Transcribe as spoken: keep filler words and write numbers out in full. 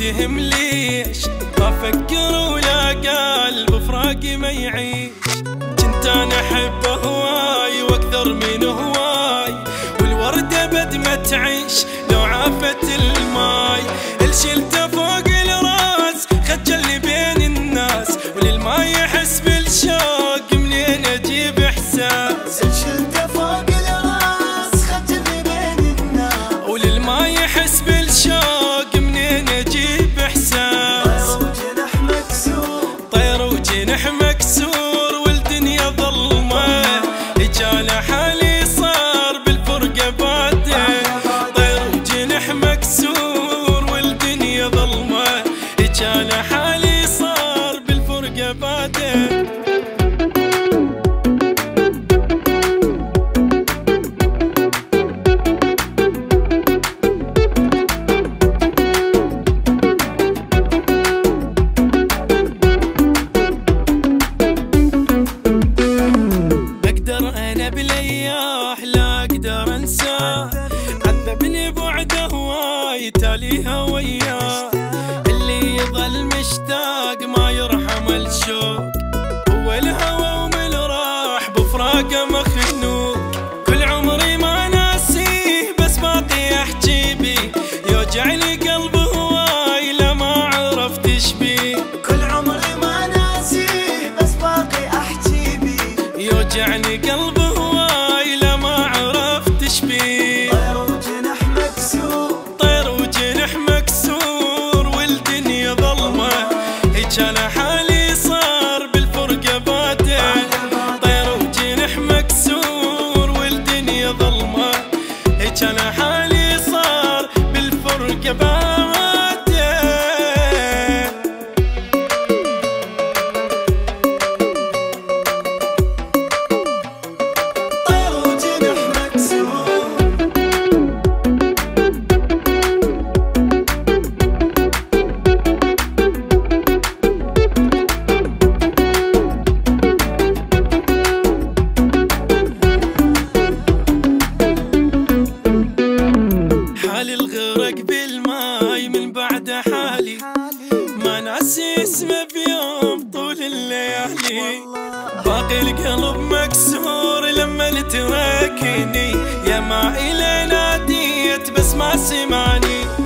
تهم ليش ما افكر ولا قلب فراقي ما يعيش. كنت انا احبه هواي واكثر من هواي، والوردة بد ما تعيش لو عافت الماي. الشلته فوق الراس خجلني بين الناس، وللما يحس بالشوق منين اجيب احساس. الشلته فوق الراس خجلني بين الناس، وللما يحس بالشوق منين اجيب احساس. طير وجنح مكسور، طير وجنح مكسور والدنيا ظلمه، اجاله حالي صار بالفرقه باده. طير وجنح مكسور والدنيا ظلمه، اجاله حالي صار بالفرقه باده. بلياح لا اقدر انساه، عذبني بعده هواي تاليها وياه. اللي يظل مشتاق ما يرحم الشوق، هو الهوى ومن راح بفراقه مخنوق. كل عمري ما ناسيه بس باقي احجي بيه، يوجعني قلبه هواي لما عرفت ايش بيه. كل عمري ما ناسيه بس باقي احجي بيه، يوجعني قلبه طير وجنح مكسور، طير وجنح مكسور والدنيا ظلمه، اجاله حالي صار بالفرقه باده. طير وجنح مكسور والدنيا ظلمه، اجاله حالي صار بالفرقه باده. الغرق بالماي من بعد حالي، ما ناسي اسمه بيوم طول الليالي. باقي القلب مكسور لما تركني، يا ما إلي ناديت بس ما سمعني.